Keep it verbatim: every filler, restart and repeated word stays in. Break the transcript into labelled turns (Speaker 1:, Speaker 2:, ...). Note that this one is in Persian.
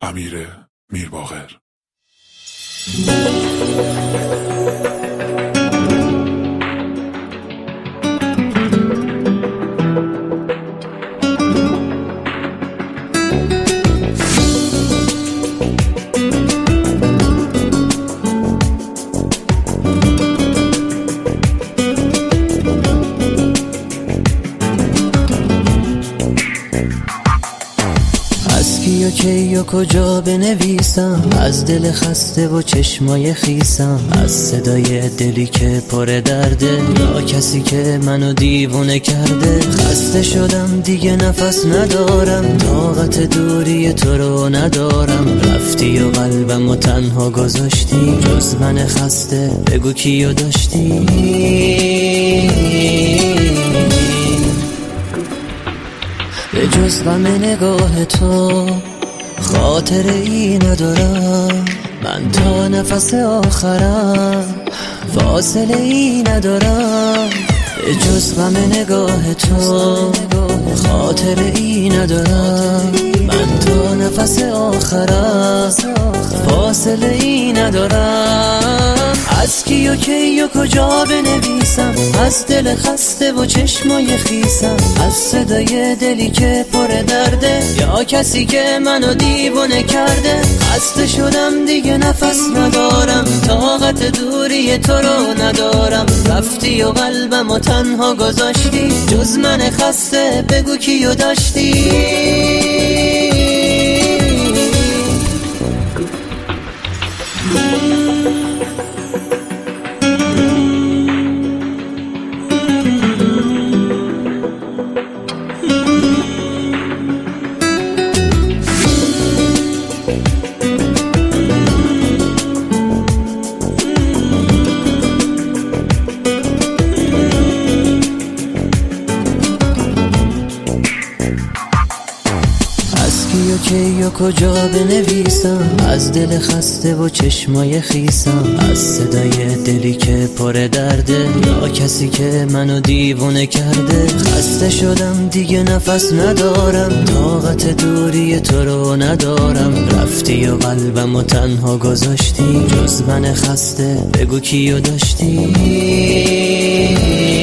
Speaker 1: امیر میرباقر.
Speaker 2: کی و کی و کجا بنویسم، از دل خسته و چشمای خیسم، از صدای دلی که پر درده، یا کسی که منو دیوونه کرده. خسته شدم دیگه نفس ندارم، طاقت دوری تو رو ندارم. رفتی و قلبمو تنها گذاشتی، جز من خسته بگو کیو داشتی. به جز غم نگاه تو خاطره ای ندارم، من تا نفس آخرم فاصله ای ندارم. به جز غم نگاه تو خاطره ای ندارم، من تا نفس آخرم فاصله ای ندارم. از کی و کی و کجا بنویسم، از دل خسته و چشمای خیسم، از صدای دلی که پر درده، یا کسی که منو دیوونه کرده. خسته شدم دیگه نفس ندارم، طاقت دوری تو رو ندارم. رفتی و قلبمو تنها گذاشتی، جز من خسته بگو کیو داشتی. کی و کی و کجا بنویسم، از دل خسته و چشمای خیسم، از صدای دلی که پر درده، یا کسی که منو دیوونه کرده. خسته شدم دیگه نفس ندارم، طاقت دوری تو رو ندارم. رفتی و قلبمو تنها گذاشتی، جز من خسته بگو کیو داشتی.